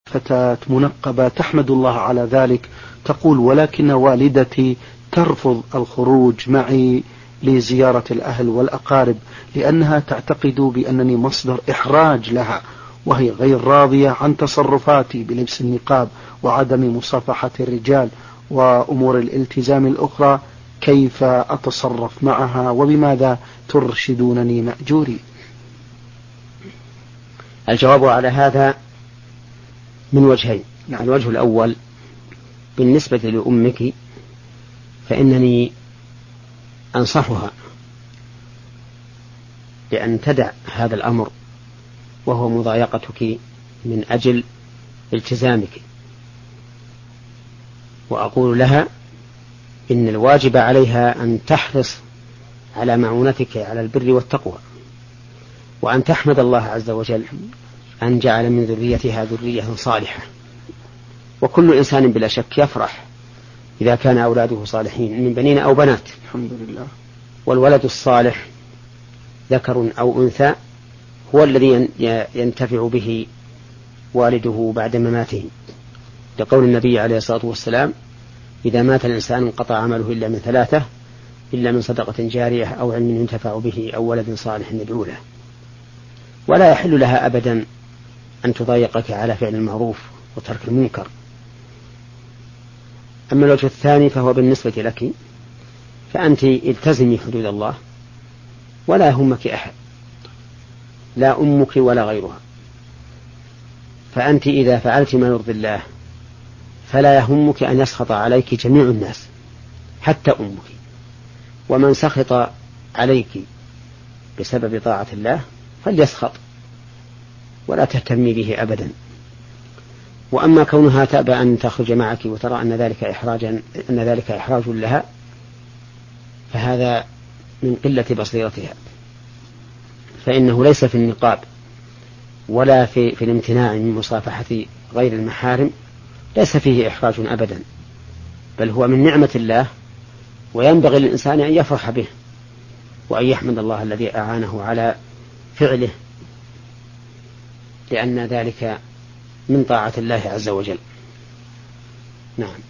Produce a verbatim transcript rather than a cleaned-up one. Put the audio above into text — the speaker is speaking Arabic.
فتاة منقبة تحمد الله على ذلك، تقول: ولكن والدتي ترفض الخروج معي لزيارة الأهل والأقارب لأنها تعتقد بأنني مصدر إحراج لها، وهي غير راضية عن تصرفاتي بلبس النقاب وعدم مصافحة الرجال وأمور الالتزام الأخرى. كيف أتصرف معها وبماذا ترشدونني مأجوري؟ الجواب على هذا من وجهين. نعم. الوجه الأول بالنسبة لأمك فإنني أنصحها بأن تدع هذا الأمر وهو مضايقتك من أجل التزامك، وأقول لها إن الواجب عليها أن تحرص على معونتك على البر والتقوى، وأن تحمد الله عز وجل أن جعل من ذريتها ذرية صالحة. وكل إنسان بلا شك يفرح إذا كان أولاده صالحين من بنين أو بنات، الحمد لله. والولد الصالح ذكر أو أنثى هو الذي ينتفع به والده بعد مماته، لقول النبي عليه الصلاة والسلام: إذا مات الإنسان انقطع عمله إلا من ثلاثة، إلا من صدقة جارية أو علم ينتفع به أو ولد صالح يدعو له. ولا يحل لها أبدا أن تضايقك على فعل المعروف وترك المنكر. أما الوجه الثاني فهو بالنسبة لك، فأنت التزمي حدود الله ولا يهمك أحد، لا أمك ولا غيرها. فأنت إذا فعلت ما يرضي الله فلا يهمك أن يسخط عليك جميع الناس حتى أمك، ومن سخط عليك بسبب طاعة الله فليسخط ولا تهتمي به أبدا. وأما كونها تأبى أن تخرج معك وترى أن ذلك إحراجا أن ذلك إحراج لها فهذا من قلة بصيرتها، فإنه ليس في النقاب ولا في, في الامتناع من مصافحة غير المحارم ليس فيه إحراج أبدا، بل هو من نعمة الله، وينبغي للإنسان أن يفرح به وأن يحمد الله الذي أعانه على فعله، لأن ذلك من طاعة الله عز وجل. نعم.